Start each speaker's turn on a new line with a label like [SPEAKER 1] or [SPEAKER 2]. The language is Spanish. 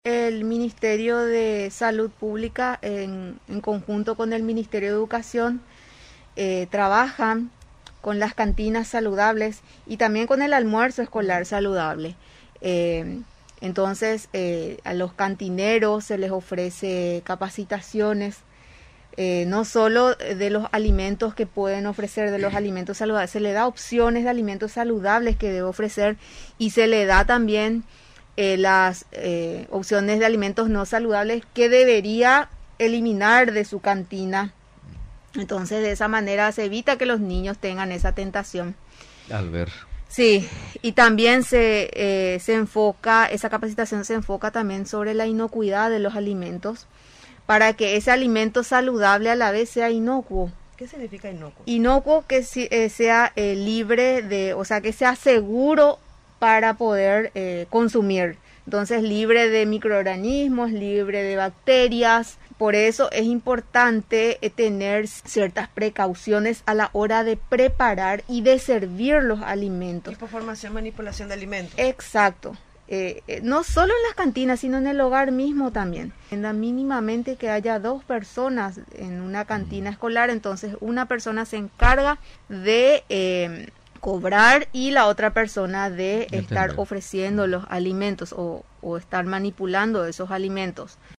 [SPEAKER 1] El Ministerio de Salud Pública, en conjunto con el Ministerio de Educación, trabajan con las cantinas saludables y también con el almuerzo escolar saludable. Entonces, a los cantineros se les ofrece capacitaciones, no solo de los alimentos que pueden ofrecer, de los alimentos saludables, se le da opciones de alimentos saludables que debe ofrecer y se le da también las opciones de alimentos no saludables que debería eliminar de su cantina. Entonces, de esa manera se evita que los niños tengan esa tentación.
[SPEAKER 2] Al ver.
[SPEAKER 1] Sí, y también se enfoca, esa capacitación se enfoca también sobre la inocuidad de los alimentos, para que ese alimento saludable a la vez sea inocuo.
[SPEAKER 3] ¿Qué significa inocuo?
[SPEAKER 1] Inocuo que sea libre de, o sea, que sea seguro para poder consumir. Entonces, libre de microorganismos, libre de bacterias. Por eso es importante tener ciertas precauciones a la hora de preparar y de servir los alimentos.
[SPEAKER 3] Tipo formación, manipulación de alimentos.
[SPEAKER 1] Exacto. No solo en las cantinas, sino en el hogar mismo también. Mínimamente que haya 2 personas en una cantina escolar, entonces una persona se encarga de cobrar y la otra persona de estar ofreciendo los alimentos o estar manipulando esos alimentos.